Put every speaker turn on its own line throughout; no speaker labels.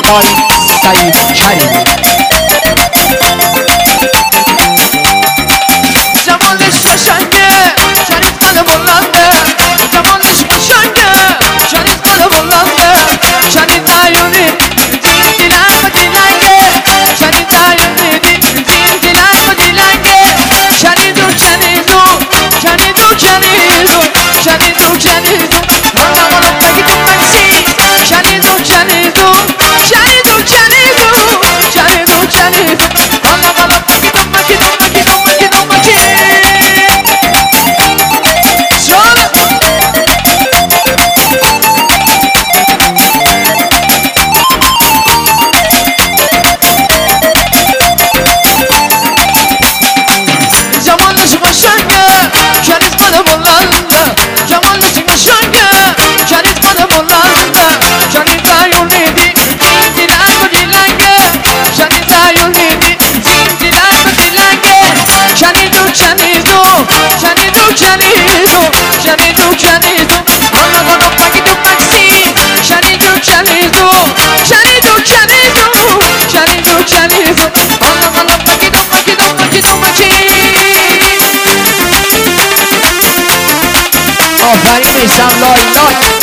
بای سعید کریمی.
جمالش قشنگه شریف قد بلنده، جمالش قشنگه شریف قد بلنده، شریف عیونی دیلنگ و دیلنگه، شریف عیونی دیلنگ و دیلنگه، شنیدو شنیدو شنیدو شنیدو شنیدو شنیدو والا والا بگی تو مکسی، شنیدو شنیدو شنیدو شنیدو شنیدو شنیدو والا والا بگی تو مکی تو مکی تو مکی تو مکی. جمالش قشنگه شریف قد بلنده، جمالش قشنگه شریف قد بلنده، شریف عیونی دیلنگ و دیلنگه، شریف عیونی دیلنگ و دیلنگه، شنیدو شنیدو شنیدو شنیدو شنیدو شنیدو والا والا بگی تو مکسی، شنیدو شنیدو شنیدو شنیدو شنیدو شنیدو والا والا بگی تو مکی تو مکی تو مکی.
آفرین میسم لای لای.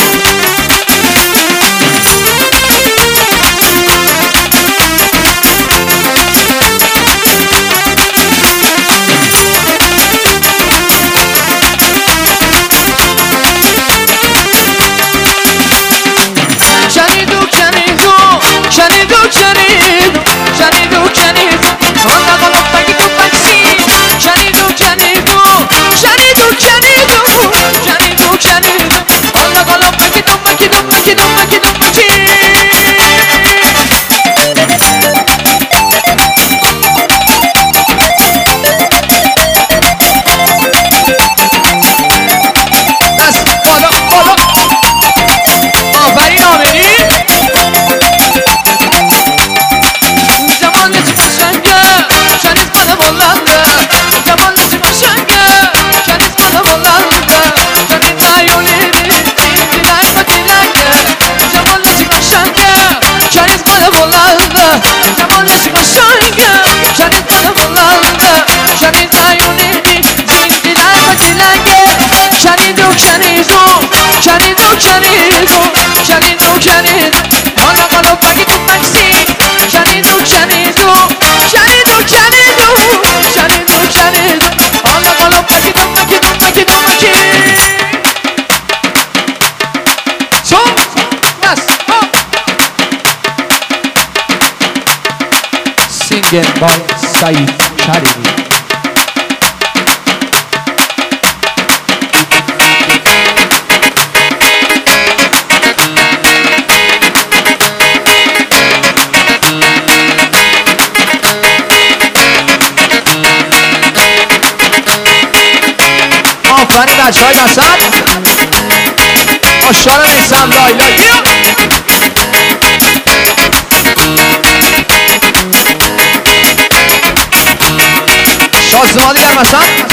شنیدو شنیدو شنیدو شنیدو شنیدو شنیدو والا والا بگی تو مکسی، شنیدو شنیدو شنیدو شنیدو شنیدو شنیدو والا والا بگی تو مکی تو مکی تو مکی تو مکی.
دست بالا بالا. آفرین آمینی.
جمالش قشنگه شریف قد بلنده، جمالش قشنگه شریف قد بلنده، شریف عیونی دیلنگ و دیلنگه، جمالش قشنگه شریف قد بلنده، جمالش قشنگه شریف قد بلنده، شریف عیونی دیلنگ و دیلنگه، شنیدو شنیدو شنیدو شنیدو شنیدو شنیدو والا والا بگی تو مکسی، شنیدو شنیدو شنیدو شنیدو شنیدو شنیدو والا والا بگی تو مکی تو مکی تو مکی.
چون دست سینگل بای سعید کریمی. آفرین بچه های وسط. آشار میسم لای لای. شازمانی در وسط.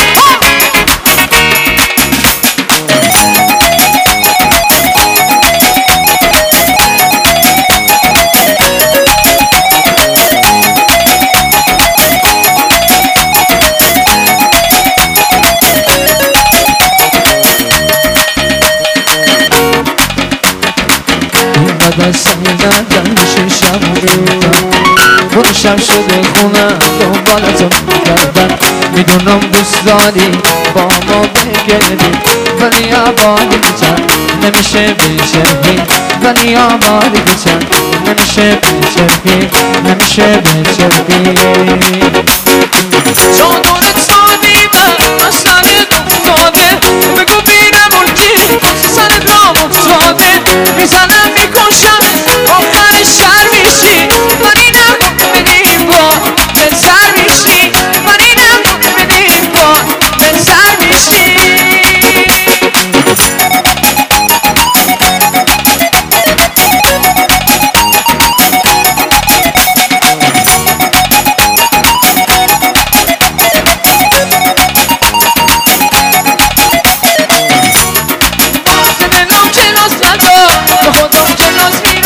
دستم زدن ششم رو خودشم شده خونه دنبالتون کردن، میدونم دوست داری با ما بگردی ولی آبادی چند نمیشه بچرخی، ولی آبادی چند نمیشه بچرخی، نمیشه بچرخی. چادرت سادیمه مسئله افتاده، بگو بینم الکی سر دام افتاده، میزنم میکشم آخر شر میشی، ولی نگو بدیم با به سر میشی، ولی نگو بدیم با به سر میشی. به خودم کلاس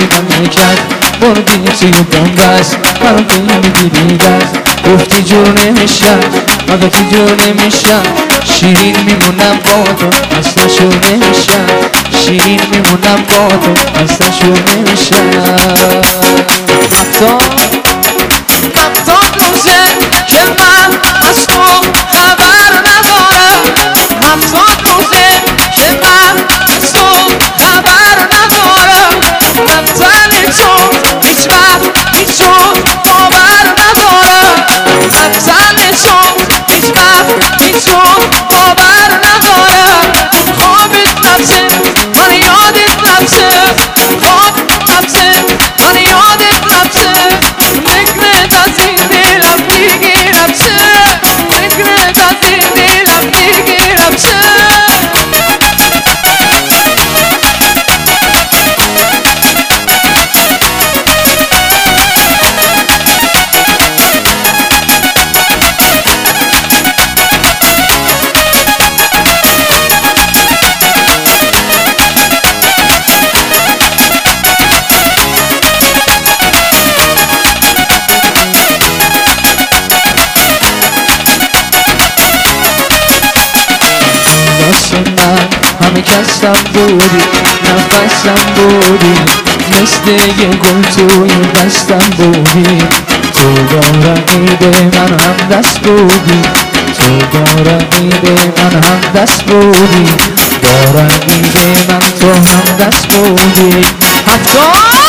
چی مملکت بردی توی بنبست منو که میگیری دست گفتی جور نمیشم البته جور نمیشم شیرین میمونم با تو اصلا شور نمیشم شیرین میمونم با تو اصلا شور نمیشم
حتی روزه که من از تو خبر ندارم حتی روزه که من از تو خبر ندارم من تن تو هیچ وقت هیچ جور باور ندارم من تن تو هیچ وقت هیچ جور باور ندارم خوابت لبسه من یادت لبسه خواب لبسه من یادت لبسه فکرت از این دلم میگیرم چه فکرت از این دلم میگیرم چه
من همه کسم بودی نفسم بودی مثل یه گل توی دستم بودی تو با رقیب من هم دست بودی تو با رقیب من هم دست بودی با رقیب من تو هم دست بودی حتی